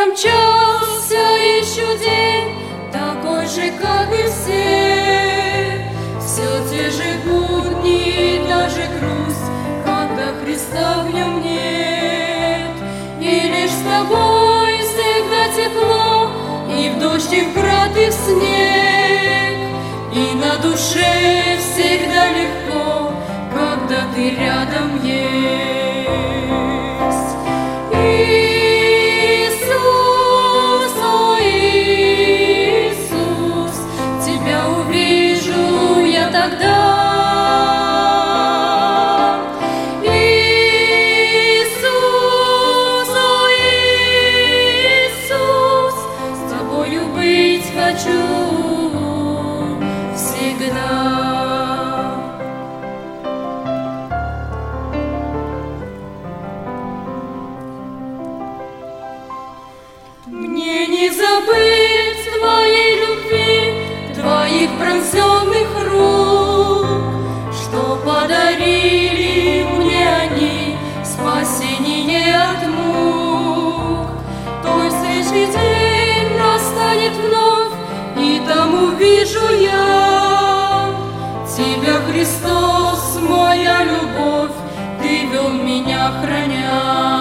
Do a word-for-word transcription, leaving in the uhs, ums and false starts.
промчался еще день, такой же, как и все. Все те же будни, даже грусть, когда Христа в нем нет. И лишь с тобой всегда тепло, и в дождь, и в град, и в снег. И на душе всегда легко, когда ты рядом есть. Иисус, о Иисус, тебя увижу я тогда. Иисус, о Иисус, с тобою быть хочу всегда. Мне не забыть твоей любви, твоих пронзенных рук, что подарили мне они спасение от мук. Той свежий день настанет вновь, и там увижу я тебя, Христос, моя любовь, ты вел меня, храня.